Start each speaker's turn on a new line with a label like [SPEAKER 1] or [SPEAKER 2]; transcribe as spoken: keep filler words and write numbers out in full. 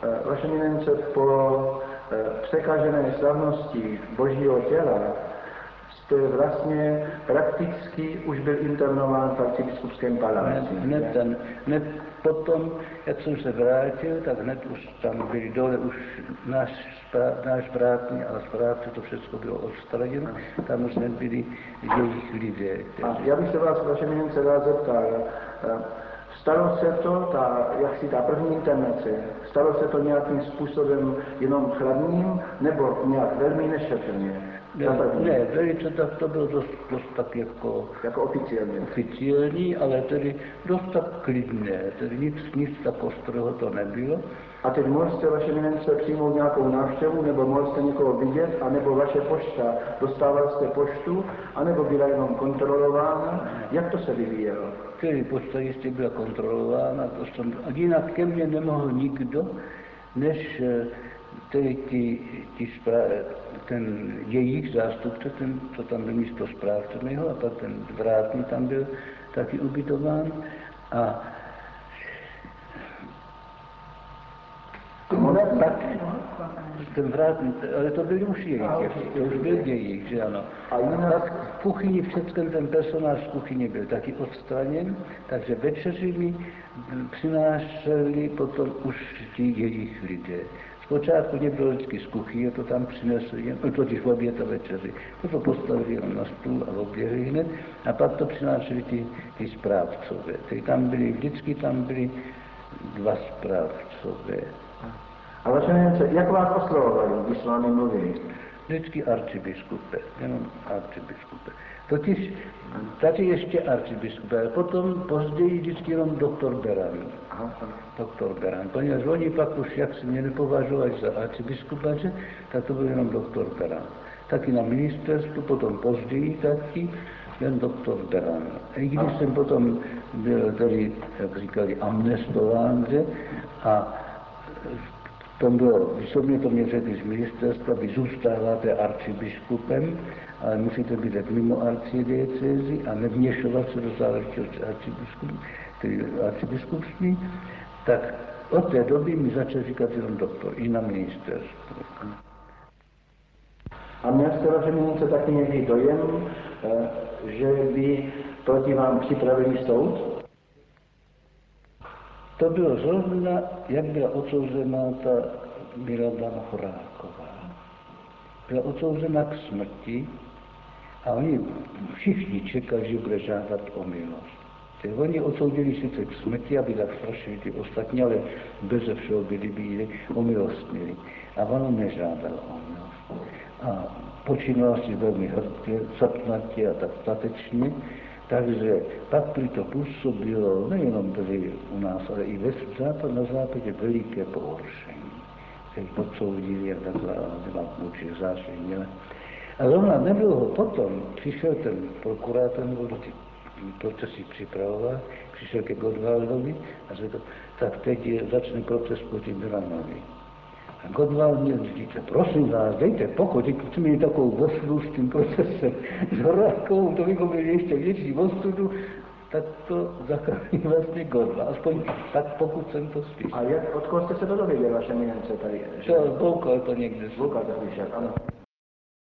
[SPEAKER 1] vaše eminence, po překažené slavnosti Božího těla jste vlastně prakticky už byl internován v arcibiskupském paláci.
[SPEAKER 2] Hned, ten, hned potom, jak jsem se vrátil, tak hned už tam byli dole, už náš, náš vrátný a správce, to všechno bylo odstraněno, tam už nebyli jejich lidé.
[SPEAKER 1] A já bych se vás, vaše eminence, rád zeptal, stalo se to, ta, jak si ta první internace, stalo se to nějakým způsobem jenom chladným, nebo nějak velmi nešetrně?
[SPEAKER 2] Ne, ne, velice tak to bylo dost, dost tak jako,
[SPEAKER 1] jako oficiální.
[SPEAKER 2] oficiální, ale tedy dost tak klidné, tedy nic, nic tak ostrého to nebylo.
[SPEAKER 1] A teď mohl jste, vaše eminence, přijmout nějakou návštěvu, nebo mohl jste někoho vidět, anebo vaše pošta, dostával jste poštu, anebo byla jenom kontrolována? Jak to se vyvíjelo?
[SPEAKER 2] Tedy pošta jistě byla kontrolována, to jsem, a jinak ke mně nemohl nikdo, než tedy ti, ti správ, ten jejich zástupce, ten, co tam byl místo správce mého, a pak ten vrátný tam byl taky ubytován. A tak, ten vrátný, ale to byl už jejich, to už byl jejich, že ano. A pak v kuchyni, všechny ten personáž v kuchyni byl taky odstraněn, takže večeři mi přinášeli potom už ti jejich lidé. Zpočátku někdo vždycky z kuchyně to tam přinesli, totiž v oběd a večeři. To postavili jenom na stůl a oběhli hned. A pak to přinášeli ti, ti správcové. Tedy tam byli, vždycky tam byli dva správcové.
[SPEAKER 1] A vaše eminence, jak vás oslovovali, když s vámi mluvili?
[SPEAKER 2] Vždycky arcibiskupe, jenom arcibiskupe. Totiž tady ještě arcibiskupe, ale potom později vždycky jenom doktor Beran.
[SPEAKER 1] Aha.
[SPEAKER 2] Doktor Beran, poněvadž oni pak už, jak si mě nepovažovali za arcibiskupa, že, tak to byl jenom doktor Beran. Taky na ministerstvu, potom později taky jen doktor Beran. I když jsem potom byl tady, jak říkali, amnestován, že, a to bylo, výsobně to mě řekli z ministerstva, vy zůstáváte arcibiskupem, ale musíte být mimo arcidiecézi a nevměšovat se do záležitosti arcibiskupství, tak od té doby mi začal říkat jenom doktor, i na ministerstvu.
[SPEAKER 1] A měl jste, vaše eminence, taky někdy dojem, že by proti vám připravili soud?
[SPEAKER 2] To bylo zrovna, jak byla odsouzená ta Milada Horáková. Byla odsouzena k smrti a oni všichni čekali, že bude žádat o milost. Tedy oni odsoudili sice k smrti, aby tak strašili ty ostatní, ale beze všeho byli bíli, omilostnili. A ono nežádal o milost. A počínala si velmi hrdě, capnatě a tak statečně. Takže pak by to působilo nejenom tady u nás, ale i ve západ, na západě veliké pohoršení. Teď odsoudili a takhle, byla určitě zášení. A zrovna nedlouho potom přišel ten prokurátor, nebo do ty procesy připravoval, přišel ke Godwaldovi a řekl, tak teď je, začne proces proti Beranovi. A Godwald mě říká, prosím vás, dejte pokoj, teď chceme mít takovou osudu s tím procesem, s Horákovou, to bychom měli ještě větší osudu, tak to zachrání vlastně Godwald, aspoň tak pokud jsem to slyšel.
[SPEAKER 1] A jak, od koho jste se to dověděl, vaše eminence tady?
[SPEAKER 2] To, Boukal to někde.
[SPEAKER 1] Boukal to slyšel, ano.